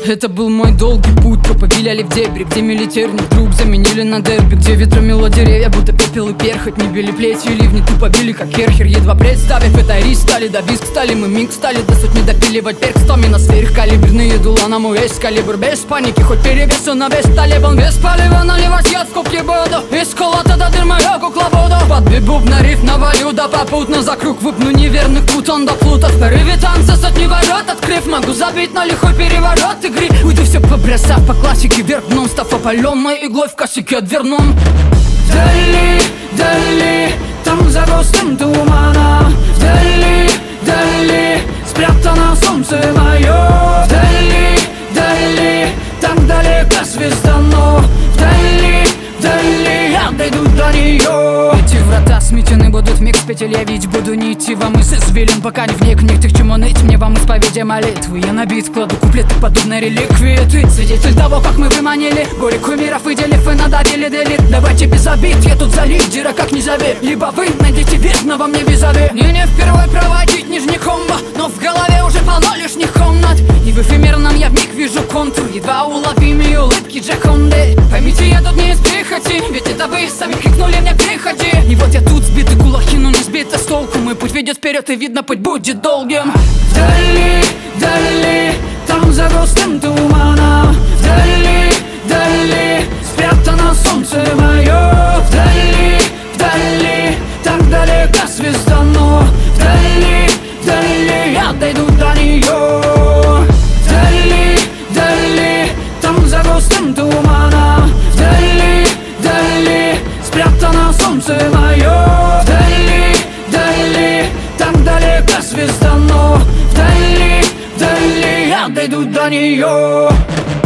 Это был мой долгий путь, тропы виляли в дебри, где милитерник вдруг заменили на дерби, где ветром мело деревья, будто пепел и перхоть. Не били плетью, ливни тупо били, как керхер. Едва представив это, рис стали, до виск стали, мы миг стали, до сотни допиливать перк. 100 сверхкалиберные дула на мой весь калибр. Без паники, хоть перевесу на весь талибан. Без палева наливать яд в кубки буду, из колота до дырмы кукла буду. Под бибуб на риф навалю, да попутно за круг выпну неверных путан до плута. В порыве танца сотни ворот открыв, могу забить на лихой переворот игры. Уйду все побросав по классике вверх дном, став опаленной иглой в косяке отверном. Вдали, вдали, там за густым туманом. Вдали, вдали, спрятано солнце мое. Вдали, вдали, там далеко звездано. Вдали, вдали, я дойду до нее. Эти врата сметены будут вмиг с петель, я ведь буду не идти вам из извилин, пока не вник, не к чему ныть мне вам исповедия молитвы. Я на бит кладу куплеты, подобные реликвии. Ты свидетель того, как мы выманили горе кумиров, выделив и надавили делит. Давайте без обид, я тут за лидера, как не зови. Либо вы найдите верного мне визави. Мне не впервые проводить нижний комбо, но в голове уже полно лишних комнат. И в эфемерном я вмиг вижу контур, едва уловимые улыбки Джаконды. Поймите, я тут не из прихоти, ведь это вы сами крикнули мне приходи. И вот я тут сбитый кулаки, но не сбиты с толку. Мой путь ведет вперед, и видно, путь будет долгим. Вдали, вдали, там за густым туманом. Вдали, вдали, спрятано солнце мое. Вдали, вдали, так далеко звездано. Вдали, вдали, я дойду до нее. Вдали, вдали, там за густым туманом. Вдали, вдали, спрятано солнце мое. Вдали, вдали, так далеко звездано. Вдали, вдали, я дойду до нее.